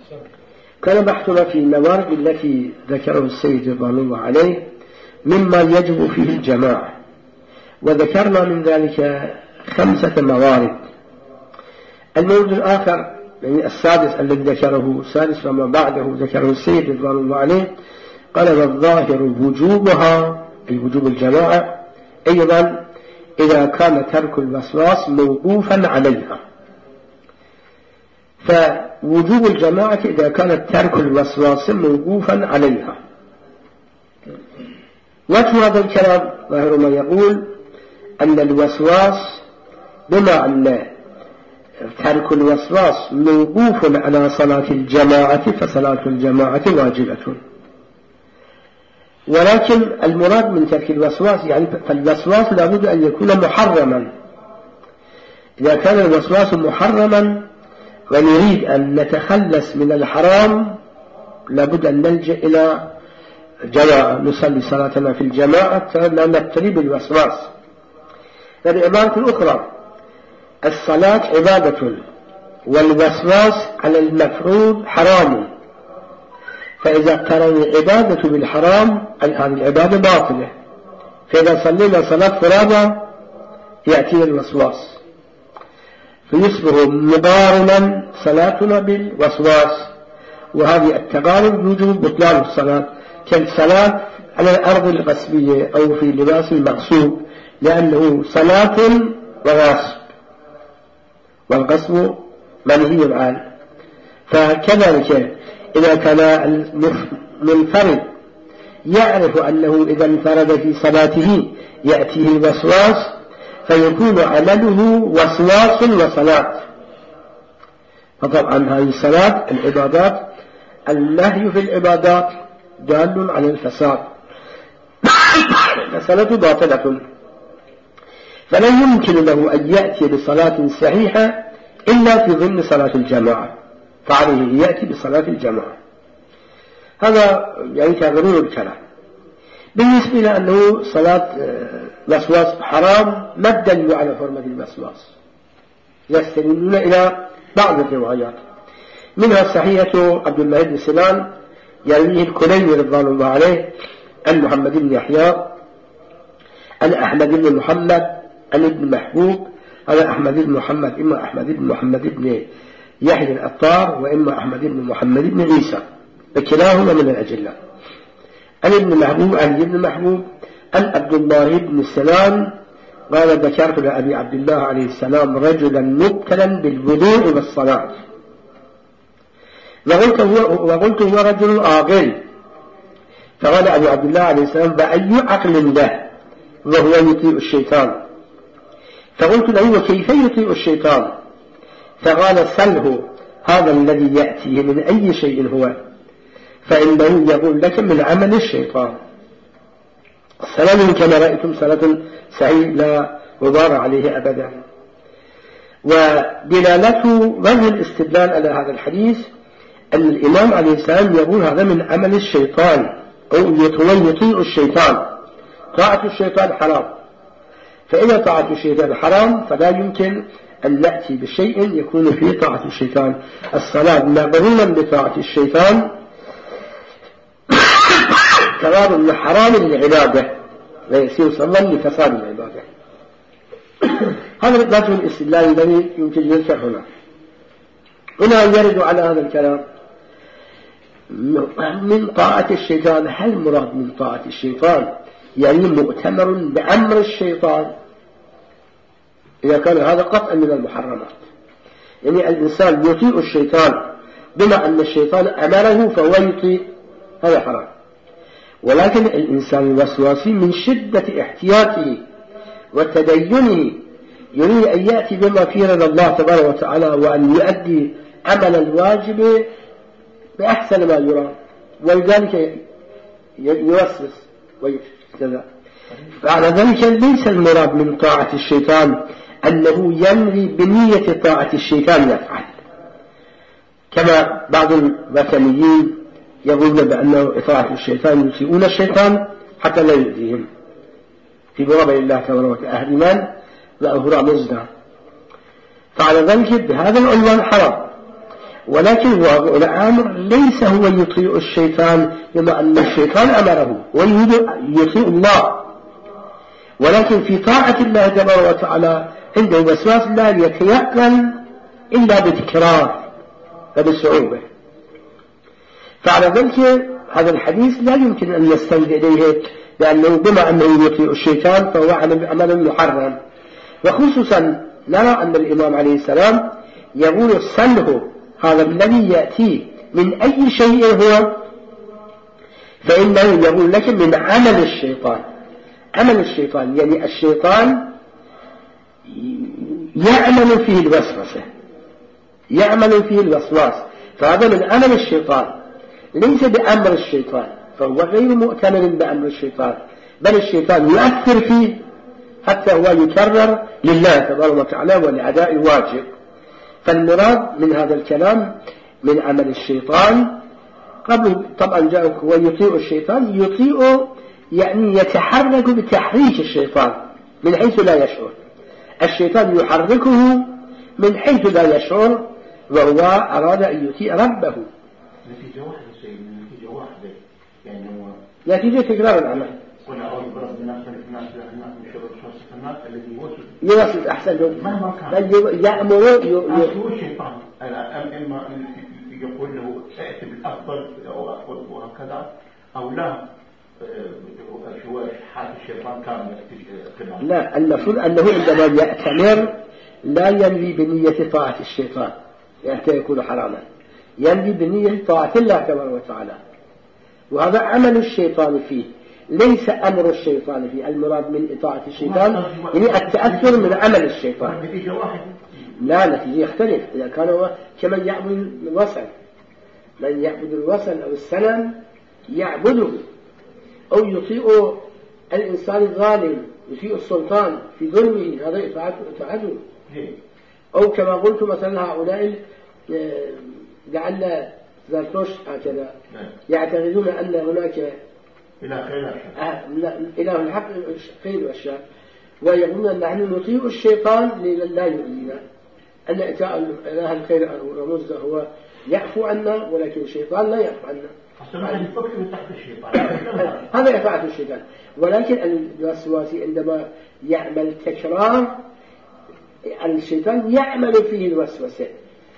كان بحثنا في الموارد التي ذكره السيد رضوان الله عليه مما يجب فيه الجماعة، وذكرنا من ذلك 5 موارد. المورد الآخر يعني السادس الذي ذكره السادس وما بعده ذكره السيد رضوان الله عليه قال والظاهر وجوبها أي وجوب الجماعة أيضا إذا كان ترك الوسواس موقوفا عليها. فوجوب الجماعة إذا كان ترك الوسواس موقوفا عليها. وجه هذا الكلام ظاهر ما يقول أن الوسواس بما أن ترك الوسواس موقوف على صلاة الجماعة فصلاة الجماعة واجبة، ولكن المراد من ترك الوسواس يعني فالوسواس لابد أن يكون محرما. إذا كان الوسواس محرما ونريد أن نتخلص من الحرام لابد أن نلجأ إلى جماعة، نصلي صلاتنا في الجماعة لا نبتلي بالوسواس. فبعبارة أخرى الصلاة عبادة والوسواس على المفروض حرام، فإذا اقترن العبادة بالحرام هذه العبادة باطلة، فإذا صلينا صلاة فرادى يأتينا الوسواس فيصبح مقارنا صلاتنا بالوسواس، وهذه التقارب يوجب بطلان الصلاة كالصلاة على الأرض الغصبية أو في لباس المغصوب، لأنه صلاة وغصب والغصب منهي عنه. فكذلك إذا كان المنفرد يعرف أنه إذا انفرد في صلاته يأتيه الوسواس فيكون عمله وسواس وصلاة، فطبعا هذه الصلاة العبادات النهي في العبادات دال على الفساد فصلاة باطلة، فلا يمكن له أن يأتي بصلاة صحيحة إلا في ضمن صلاة الجماعة، فعليه يأتي بصلاة الجماعة. هذا يعني تغرير الكلام. بالنسبة لأنه صلاة وسواس حرام ما الدليل على حرمة الوسواس؟ يستندون إلى بعض الروايات، منها صحيحة عبد الله بن سنان يرويه الكليني رضوان الله عليه عن محمد بن يحيى عن أحمد بن محمد عن ابن محبوب هذا أحمد بن محمد إما أحمد بن محمد بن يحيى الأطار وإما أحمد بن محمد بن عيسى، فكلاهما من الأجلة. عن ابن محبوب عن ابن محبوب عن عبد الله بن سلام قال ذكرت لأبي عبد الله عليه السلام رجلا مبتلا بالوضوء والصلاة وقلت هو رجل عاقل، فقال أبي عبد الله عليه السلام بأي عقل له وهو يطيع الشيطان؟ فقلت له وكيف يطيع الشيطان؟ فقال سله هذا الذي يأتيه من أي شيء هو فإنه يقول لك من عمل الشيطان. السلام كما رأيتم صلاة سعيد لا غبار عليه أبدا. ودلالته وجه الاستدلال على هذا الحديث أن الإمام عليه السلام يقول هذا من عمل الشيطان أو يطيع الشيطان، طاعة الشيطان حرام، فإذا طاعة الشيطان حرام فلا يمكن أن نأتي بشيء يكون فيه طاعة الشيطان. الصلاة مقرونا بطاعة الشيطان قرار من حرام العبادة ويصير صلا لفساد العبادة. هذا وجه الاستدلال الذي يمكن يذكر هنا يرد على هذا الكلام من طاعة الشيطان. هل مراد من طاعة الشيطان يعني مؤتمر بأمر الشيطان؟ إذا كان هذا قطعا من المحرمات، يعني الإنسان يطيع الشيطان بما أن الشيطان أمره فهو يطيع، هذا حرام. ولكن الإنسان الوسواسي من شدة احتياطه وتدينه يريد أن يأتي بما فيه رضا الله تبارك وتعالى وأن يؤدي عمل الواجب بأحسن ما يرى، ولذلك يوسوس ويفتدى. فعلى ذلك ليس المراد من طاعة الشيطان أنه ينوي بنية طاعة الشيطان يفعل، كما بعض الوثنيين يقولون بأنه إطاعة الشيطان يسيئون الشيطان حتى لا يؤذيهم في بوابة الله تبارك وتعالى أهرمان وأهراء مزدى. فعلى ذلك بهذا العنوان حرام. ولكن واقع الأمر ليس هو يطيع الشيطان بما أن الشيطان أمره ويطيع الله، ولكن في طاعة الله تبارك وتعالى عنده وسواس لا يتيقن إلا بتكرار فبالصعوبة. فعلى ذلك هذا الحديث لا يمكن أن نستند إليه لأنه بما أنه يطيع الشيطان فهو عمل محرم. وخصوصا نرى أن الإمام عليه السلام يقول سله هذا الذي يأتي من أي شيء هو، فإنه يقول لك من عمل الشيطان. عمل الشيطان يعني الشيطان يعمل فيه الوسوسة، يعمل فيه الوسواس، فهذا من عمل الشيطان ليس بأمر الشيطان، فهو غير مؤتمر بأمر الشيطان، بل الشيطان يؤثر فيه حتى هو يكرر لله تبارك وتعالى ولأداء الواجب. فالمراد من هذا الكلام من عمل الشيطان قبل طبعا جاءك ويطيع الشيطان، يطيع يعني يتحرك بتحريك الشيطان من حيث لا يشعر. الشيطان يحركه من حيث لا يشعر، وهو أراد أن يطيع ربه. نتيجة واحدة سيد، نتيجة واحدة يعني هو نتيجة تكرار العمل. قل أعوذ برب الناس ملك الناس إله الناس من شر الوسواس الخناس الذي يوسوس أحسن مهما كان بل يأمر هو الشيطان إما يقول له ائت بالأفضل وهكذا أو لا حال الشيطان كامل. لا، المفروض أنه عندما يأتمر لا ينوي بنية طاعة الشيطان حتى يكون حراما، ينوي بنية طاعة الله تبارك وتعالى، وهذا عمل الشيطان فيه ليس أمر الشيطان فيه. المراد من إطاعة الشيطان يعني التأثر من عمل الشيطان. نتيجة واحدة لا، نتيجة يختلف. إذا كان هو كمن يعبد الوثن، من يعبد الوثن أو السنم يعبده، أو يطيع الإنسان الظالم، يطيع السلطان في ظلمه، هذا إطاعته. أو كما قلت مثلا هؤلاء لعل زرتشت هكذا يعتقدون أن هناك إله الحق خير والشر، ويقولون أن نحن نطيع الشيطان لا يؤذينا، أن إله الخير رمز هو يعفو عنا، ولكن الشيطان لا يعفو عنا. هذا يفعل الشيطان. ولكن الوسواسي عندما يعمل تكرار الشيطان يعمل فيه الوسوسة،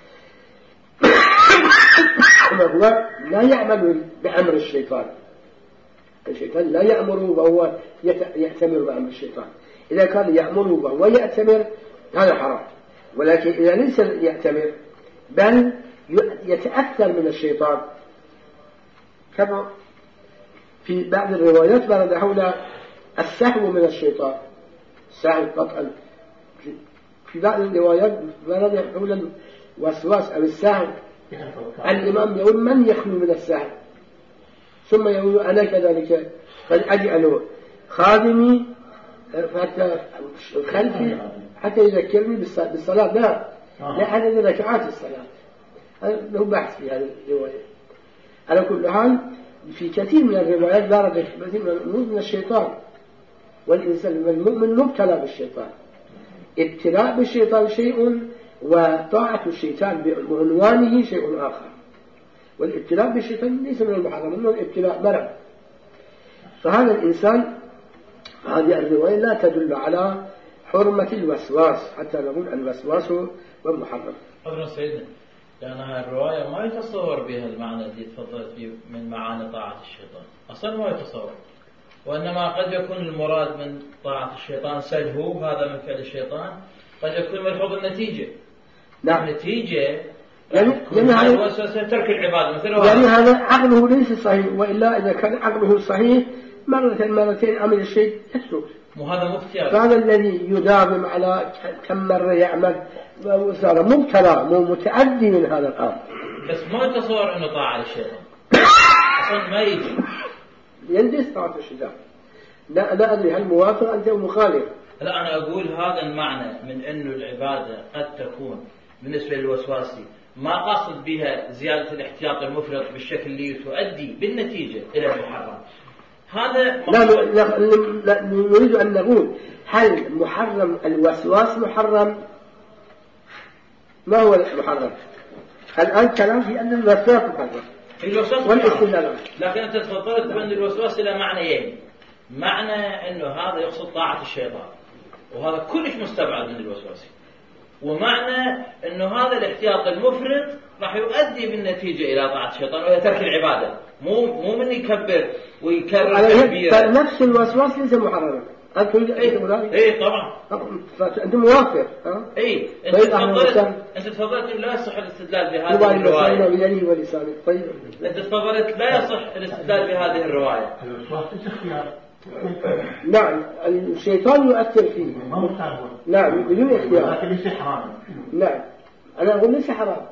وهو لا يعمل بأمر الشيطان. الشيطان لا يأمره وهو يأتمر بأمر الشيطان. إذا كان يأمره وهو يأتمر هذا حرام، ولكن إذا ليس يأتمر بل يتأثر من الشيطان، كما في بعض الروايات ورد حول السهو من الشيطان، السهو قطعا. في بعض الروايات ورد حول الوسواس أو السهو، الإمام يقول من يخلو من السهو، ثم يقول أنا كذلك فأجعل خادمي خلفي حتى يذكرني بالصلاة. لا عدد ركعات الصلاة. هذا له بحث في هذه الرواية. على كل حال في كثير من الروايات ورد من الشيطان، والإنسان والمؤمن مبتلى بالشيطان. ابتلاء بالشيطان شيء، وطاعة الشيطان بعنوانه شيء آخر. والابتلاء بالشيطان ليس من المحرم، إنه الابتلاء مرض. فهذا الإنسان هذه الرواية لا تدل على حرمة الوسواس حتى نقول الوسواس والمحرم. حضرنا سيدنا، لأن هذه الرواية ما يتصور بها المعنى الذي تفضلت فيه من معاني طاعة الشيطان، أصلا ما يتصور، وإنما قد يكون المراد من طاعة الشيطان سلهو، هذا من فعل الشيطان، قد يكون ملحوظ النتيجة. نعم. النتيجة يعني هذا الوسوسة ترك العبادة مثل يعني هذا عقله ليس صحيح، وإلا إذا كان عقله صحيح مرتين عمل الشيء يترك. وهذا مفتي. فهذا الذي يداوم على كم مرة يعمل وصار مبتلى متعدي من هذا الأمر. بس ما يتصور إنه طاعة للشيطان. أصلا ما يجي. يلبس طاعة الشيطان. لا أدري هل موافق أنت أو مخالف؟ لا، أنا أقول هذا المعنى من إنه العبادة قد تكون بالنسبة للوسواسي ما قصد بها زيادة الاحتياط المفرط بالشكل اللي تؤدي بالنتيجة إلى المحرم. هذا لا نريد أن نقول هل محرم الوسواس محرم؟ ما هو المحرم؟ الآن كلام في أن الوسواس محرم والاستدلال، لكن أنت تفضلت بأن الوسواس له معنيين، معنى أنه هذا يقصد طاعة الشيطان وهذا كلش مستبعد من الوسواس، ومعنى أنه هذا الاحتياط المفرط راح يؤدي بالنتيجة إلى طاعة الشيطان وهي ترك العبادة، مو من يكبر ويكرر كبيرة. نفس الوسواس ليس محرما. أنت تريد أي تقول؟ إيه طبعا. أنت موافق. إيه أنت تفضلت لا يصح الاستدلال بهذه الرواية. طيب. أنت تفضلت لا يصح الاستدلال بهذه الرواية. الوسواس اختيار. نعم الشيطان يؤثر فيه. نعم بدون اختيار. لكن ليس حرام. نعم أنا أقول ليس حرام.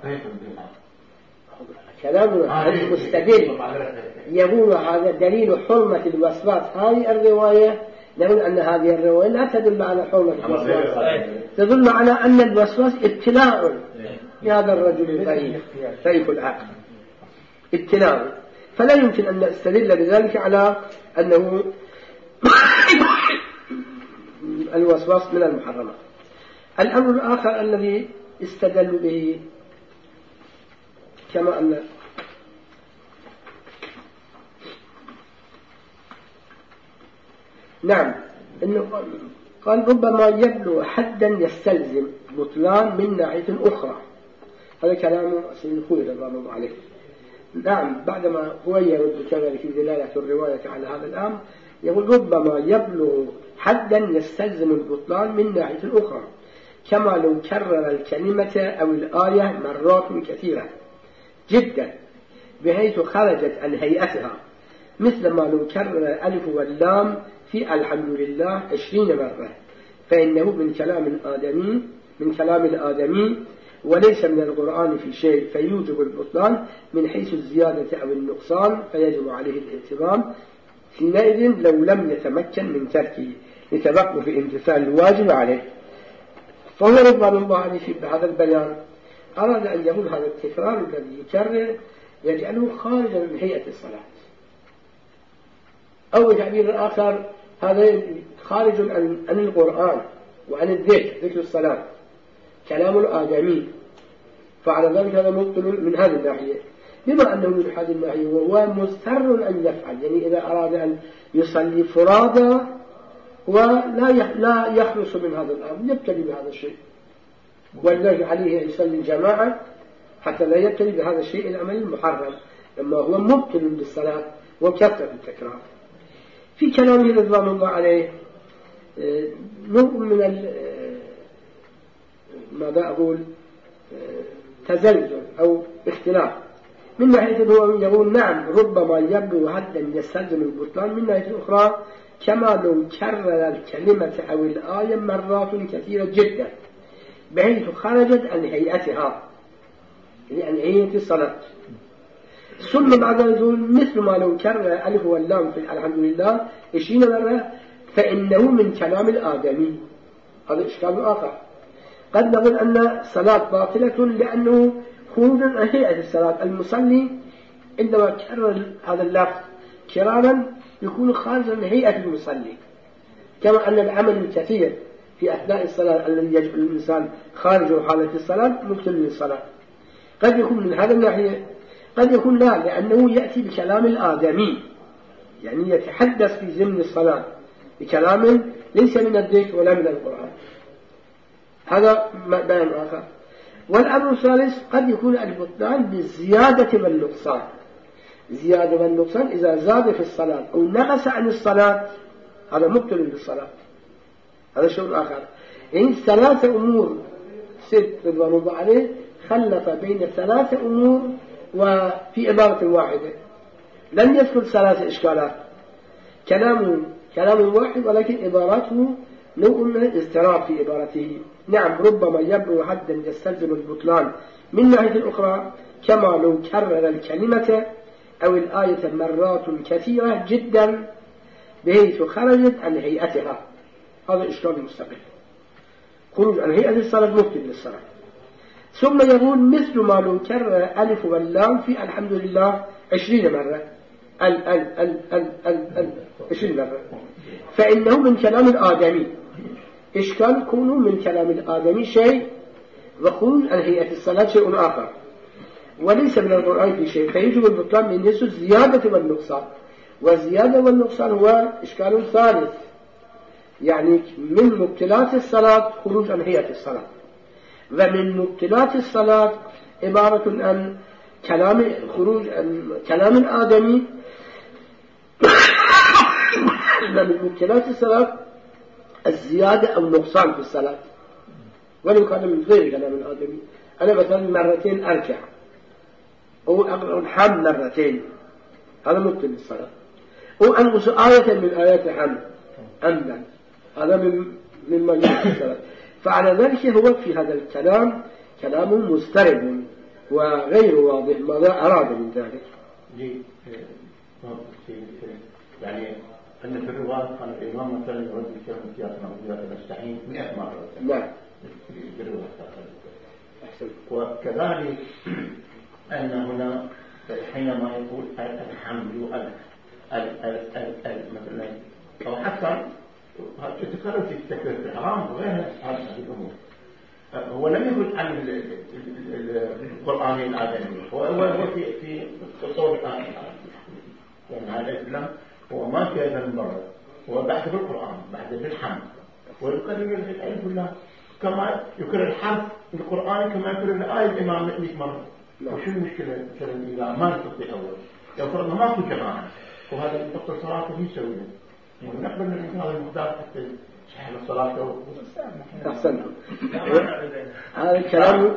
كلامنا المستدل يقول هذا دليل حرمة الوسواس. هذه الرواية نقول أن هذه الرواية لا تدل على حرمة الوسواس، تدل على أن الوسواس ابتلاء لهذا الرجل الضعيف العقل، ابتلاء، فلا يمكن أن نستدل بذلك على أنه الوسواس من المحرمات. الأمر الآخر الذي استدل به كما أن نعم إنه قال ربما يبلغ حدا يستلزم بطلان من ناحية أخرى. هذا كلام سيد الخوي رضي الله عليه. نعم بعدما هو يرد كذلك في دلالة الرواية على هذا الأمر يقول ربما يبلغ حدا يستلزم البطلان من ناحية أخرى كما لو كرر الكلمة أو الآية مرات كثيرة جدا بحيث خرجت عن هيئتها، مثل ما لو كرر الألف واللام في الحمد لله 20 مرة، فإنه من كلام الآدمي وليس من القرآن في شيء فيوجب البطلان من حيث الزيادة أو النقصان فيجب عليه الاهتمام حينئذ لو لم يتمكن من تركه لتوقف امتثال الواجب عليه. فهو رضوان الله عليه في هذا البيان أراد أن يقول هذا التكرار الذي يكرر يجعله خارجا من هيئة الصلاة، أو تعبير آخر هذا خارج عن القرآن وعن ذكر الصلاة، كلام الآدمي، فعلى ذلك هذا مبطل من هذه الناحية، بما أنه من هذه الناحية وهو مضطر أن يفعل، يعني إذا أراد أن يصلي فرادى ولا يخلص من هذا الأمر يبتلي بهذا الشيء، ولذلك عليه يصلي الجماعة حتى لا يبتلي بهذا الشيء العمل المحرم لما هو مبطل بالصلاة وكثرة التكرار. في كلامه رضوان الله عليه نوع من ماذا أقول تزلزل أو اختلاف، من ناحية هو يقول نعم ربما يبلغ حدا يستلزم البطلان، من ناحية أخرى كما لو كرر الكلمة أو الآية مرات كثيرة جدا بحيث خرجت عن هيئتها، يعني عن هيئة الصلاة. ثم بعد ذلك مثل ما لو كرر ألف واللام في الحمد لله 20 مرة فإنه من كلام الآدمي. هذا إشكال آخر، قد نقول أن الصلاة باطلة لأنه خروج عن هيئة الصلاة، المصلي عندما كرر هذا اللفظ كرارا يكون خارجا من هيئة المصلي، كما أن العمل الكثير في أثناء الصلاة الذي يجعل الإنسان خارج حالة الصلاة مبطل للصلاة. قد يكون من هذا الناحية، قد يكون لا لأنه يأتي بكلام الآدمي، يعني يتحدث في ضمن الصلاة بكلام ليس من الذكر ولا من القرآن. هذا بيان آخر. والأمر الثالث قد يكون البطلان بالزيادة والنقصان، زيادة والنقصان إذا زاد في الصلاة أو نقص عن الصلاة هذا مبطل للصلاة، هذا شيء آخر. يعني 3 أمور ست رضوان الله عليه خلف بين 3 أمور وفي عبارة واحدة، لم يذكر 3 إشكالات، كلام واحد ولكن عباراته نوع من الاضطراب في عبارته. نعم ربما يبلغ حدا يستلزم البطلان من ناحية أخرى كما لو كرر الكلمة أو الآية مرات كثيرة جدا بحيث خرجت عن هيئتها، هذا إشكال مستقل، خروج عن هيئة الصلاة مبطل للصلاة. ثم يقول مثل ما لو كرر ألف واللام في الحمد لله 20 مرة 20 مرة فإنه من كلام الآدمي. إشكال كونه من كلام الآدمي شيء وخروج عن هيئة الصلاة شيء آخر. وليس من القرآن في شيء، فيجب البطلان من حيث الزيادة والنقصان. والزيادة والنقصان هو إشكال ثالث، يعني من مبتلات الصلاة خروج عن هيئة الصلاة، ومن مبتلات الصلاة عبارة عن خروج عن كلام آدمي، ومن مبتلات الصلاة الزيادة أو النقصان في الصلاة ولو كان من غير كلام آدمي. أنا مثلا مرتين أركع أو أنحم مرتين، هذا مبتل الصلاة. أو أنقص آية من آيات الحمد أمدا، هذا مما يبطل الصلاة. فعلى ذلك هو في هذا الكلام كلام مسترب وغير واضح ماذا أراد من ذلك. يعني أن في الرواية كان الإمام مثلا يرد بكلمة إياك نعبد ونستعين 100 مرة. نعم. وكذلك أن هنا حينما يقول الحمد مثلا أو حتى تتكرر في التكبير في الحرام وغير هذه الأمور. هو لم يقل عن القرآن الآدمي، هو في تصور الآن يعني هذا الكلام هو ما كان المرة، هو بعد بالقرآن بعد بالحمد، ويكرر العلم كلها كما يكرر الحرف في القرآن كما يكرر الآية الإمام 100 مرة. وشو المشكلة مثلا إذا ما نستطيع أول يفرض أنه ما في جماعة وهذا الوقت الصلاة يسوي ونقبل من هذا المقدار حتى صحيح الصلاة. أحسن. هذا الكلام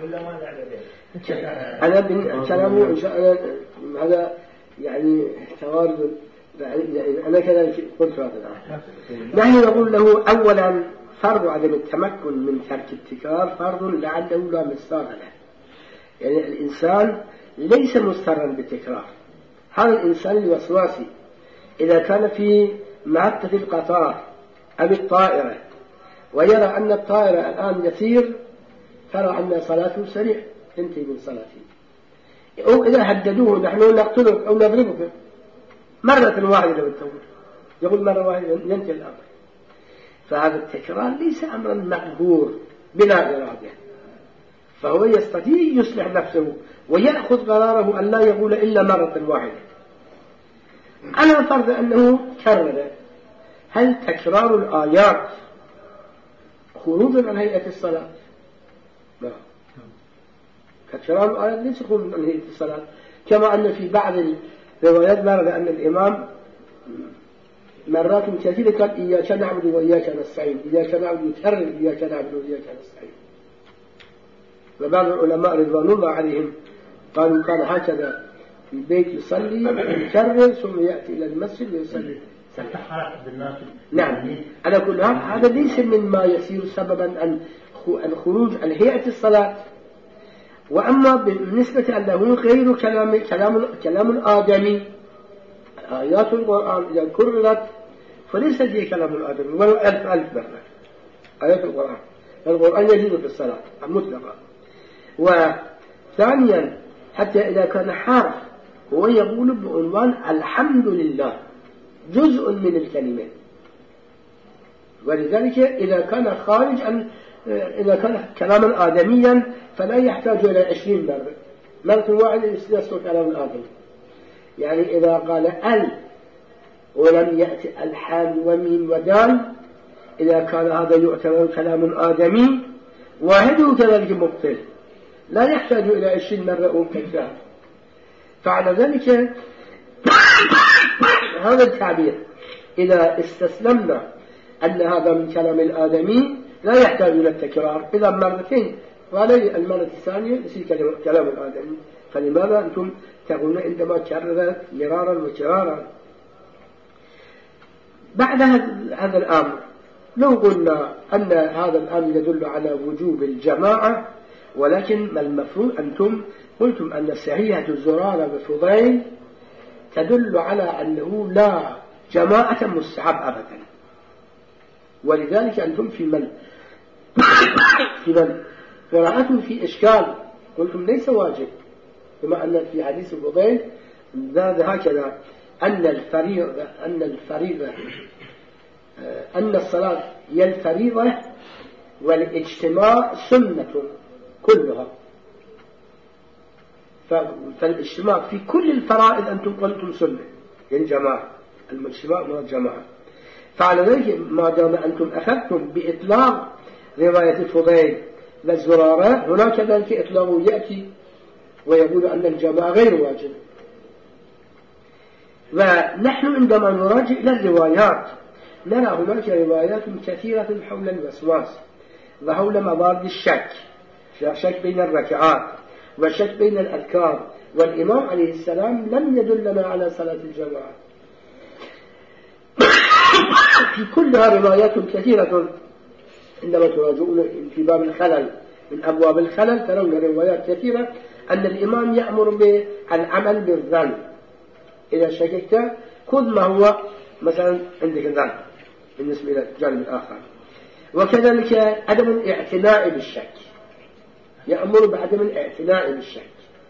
أنا كلامه إن شاء الله هذا يعني توارد، يعني أنا كذلك قلت هذا الآن. نحن نقول له أولا فرض عدم التمكن من ترك التكرار فرض لعله لا مصداق له، يعني الإنسان ليس مضطرا بالتكرار. هذا الإنسان الوسواسي إذا كان في محطة القطار أو الطائرة ويرى أن الطائرة الآن يسير، ترى أن صلاته سريع تنتهي من صلاته، أو إذا هددوه نحن نقتلك أو نضربك مرة واحدة بالتوبة، يقول مرة واحدة ينتهي الأمر. فهذا التكرار ليس أمرا مقهور بلا إرادة، فهو يستطيع يصلح نفسه ويأخذ قراره أن لا يقول إلا مرة واحدة. على فرض أنه كرر، هل تكرار الآيات خروج عن هيئة الصلاة؟ لا، تكرار الآيات ليس خروج عن هيئة الصلاة، كما أن في بعض الروايات ورد أن الإمام مرات كثيرة قال إياك نعبد وإياك نستعين، إياك نعبد يكرر إياك نعبد وإياك نستعين. وبعض العلماء رضوان الله عليهم قالوا كان هكذا في البيت يصلي يكرر ثم يأتي إلى المسجد ويصلي. نعم، على كل هذا ليس مما يصير سببا الخروج عن هيئة الصلاة. وأما بالنسبة أنه غير كلام آدمي، آيات القرآن إذا كررت فليس هي كلام الآدمي ولو 1000 مرة. آيات القرآن يجوز في الصلاة مطلقا. وثانيا حتى إذا كان حرف هو يقول بعنوان الحمد لله جزء من الكلمة، ولذلك إذا كان خارج عن إذا كان كلاما آدميا فلا يحتاج إلى 20 مرة واحدة يصدر كلام الآدمي. يعني إذا قال ال ولم يأتي الحال وميم ودال، إذا كان هذا يعتبر كلام آدمي واحد كذلك مبطل لا يحتاج إلى 20 مرة أو كذا. فعلى ذلك هذا التعبير إذا استسلمنا أن هذا من كلام الآدمي لا يحتاج إلى التكرار، إذا مرتين وعليه المرة الثانية يصير كلام الآدمي. فلماذا أنتم تقولون عندما كررت مرارا وكرارا؟ بعد هذا الأمر لو قلنا أن هذا الأمر يدل على وجوب الجماعة، ولكن ما المفروض أنتم قلتم أن صحيحة زرارة وفضيل تدل على أنه لا جماعة مستحب أبدا، ولذلك أنتم في من قراءته في إشكال قلتم ليس واجب، كما أن في حديث فضيل زاد هكذا أن الصلاة هي الفريضة والاجتماع سنة كلها. فالاجتماع في كل الفرائض أنتم قلتم سنة يعني جماعة، الاجتماع من الجماعة. فعلى ذلك ما دام أنتم أخذتم بإطلاق رواية الفضيل والزرارة، هناك ذلك إطلاق يأتي ويقول أن الجماعة غير واجب. ونحن عندما نراجع إلى الروايات نرى هناك روايات كثيرة حول الوسواس وحول مضاد الشك، شك بين الركعات وشك بين الأذكار، والإمام عليه السلام لم يدلنا على صلاة الجماعة. في كلها روايات كثيرة. عندما تراجعون في باب الخلل من أبواب الخلل ترون روايات كثيرة أن الإمام يأمر بالعمل بالظن. إذا شككت خذ ما هو مثلا عندك ظن بالنسبة إلى الجانب الآخر. وكذلك عدم الاعتناء بالشك، يأمر بعدم الاعتناء بالشك.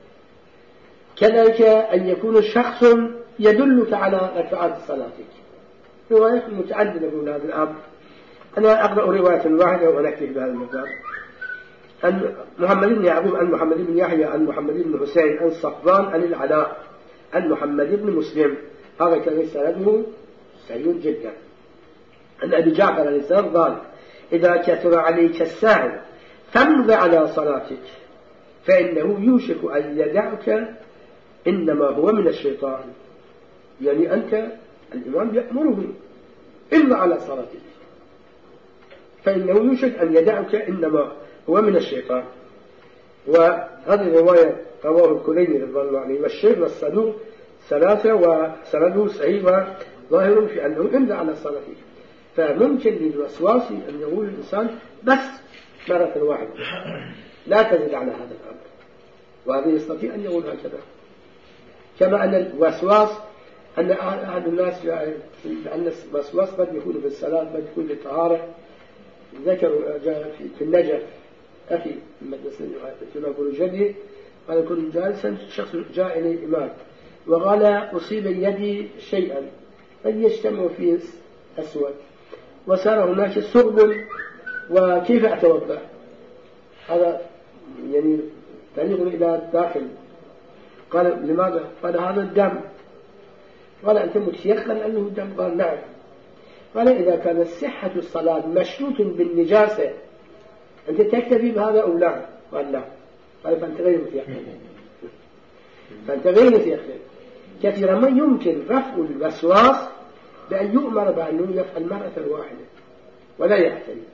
كذلك أن يكون شخص يدلك على ركعات صلاتك. روايات متعددة من هذا الأمر. أنا أقرأ رواية واحدة وأنكتب بهذا المقدار. عن محمد بن يعقوب عن محمد بن يحيى عن محمد بن حسين عن صفوان عن العلاء عن محمد بن مسلم، هذا كان سنده سيء جدا. عن أبي جعفر الإنسان قال: إذا كثر عليك السهو فامض على صلاتك فإنه يوشك أن يدعك، إنما هو من الشيطان. يعني أنت الإمام يأمره إلا على صلاتك فإنه يوشك أن يدعك، إنما هو من الشيطان. وهذه الرواية رواه الكليني رضوان الله عليه والشيخ والصدوق ثلاثة وسنده صحيح وظاهر في أنه إمضى على صلاتك. فممكن للوسواس أن يقول الإنسان بس مرة واحدة لا تزد على هذا الأمر، وهذا يستطيع أن يقول هكذا. كما أن الوسواس أن أحد الناس لأن الوسواس قد يكون في الصلاة قد يكون في الطهارة. ذكروا جاء في النجف أخي المدرسة يقول جدي قال: كنت جالسا شخص جاء إلي الإمام وقال: أصيب يدي شيئا قد يجتمع فيه أسود وصار هناك ثقب وكيف أتوضأ؟ هذا يعني طريق إلى الداخل. قال: لماذا؟ قال: هذا الدم. قال: أنت متيقن أنه دم؟ قال: نعم. قال: إذا كانت صحة الصلاة مشروط بالنجاسة أنت تكتفي بهذا أو لا؟ قال: لا. قال: فأنت غير متيقن. فأنت غير متيقن. كثيرا ما يمكن رفع الوسواس بأن يؤمر بأنه يفعل مرة واحدة ولا يحتمل.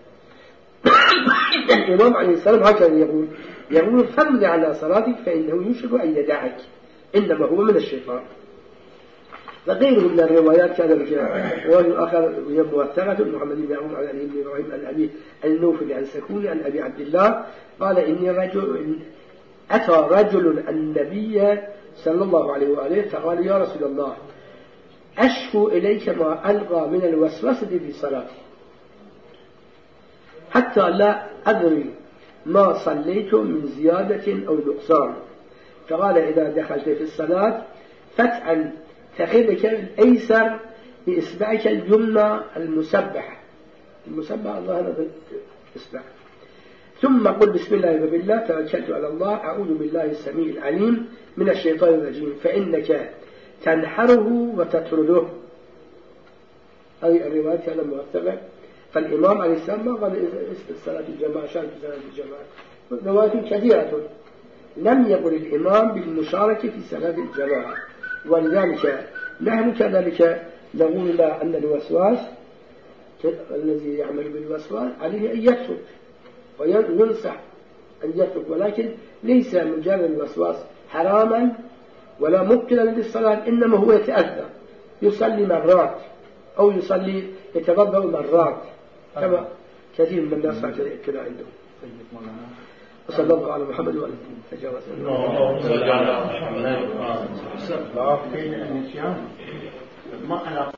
الإمام عليه السلام هكذا يقول: فامض على صلاتك فإنه يوشك أن يدعك، إنما هو من الشيطان. وغيره من الروايات كان رواية آخر وهي موثقة محمد بن يعقوب عن ابن إبراهيم عن أبي النوفل عن سكون عن أبي عبد الله قال: أتى رجل النبي صلى الله عليه وآله فقال: يا رسول الله، أشكو إليك ما ألقى من الوسوسة في صلاتي حتى لا أدري ما صليت من زيادة أو نقصان. فقال: إذا دخلت في الصلاة فتعا فخذك الأيسر بإصبعك اليمنى المسبح الله بالإصبع، ثم قل: بسم الله وبالله توكلت على الله، أعوذ بالله السميع العليم من الشيطان الرجيم، فإنك تنحره وتطرده. هذه الرواية كانت موثقة. فالإمام عليه السلام ما قال صلاة الجماعة شارك في صلاة الجماعة. روايات كثيرة لم يقل الإمام بالمشاركة في صلاة الجماعة. ولذلك نحن كذلك نقول أن الوسواس الذي يعمل بالوسواس عليه أن يترك وينصح أن يترك، ولكن ليس مجرد الوسواس حراما ولا مبطلا للصلاة، إنما هو يتأذى يصلي مرات أو يتوضأ مرات كما كثير من الناس كذا عندهم. وصلى الله على محمد وعلى آله وصحبه.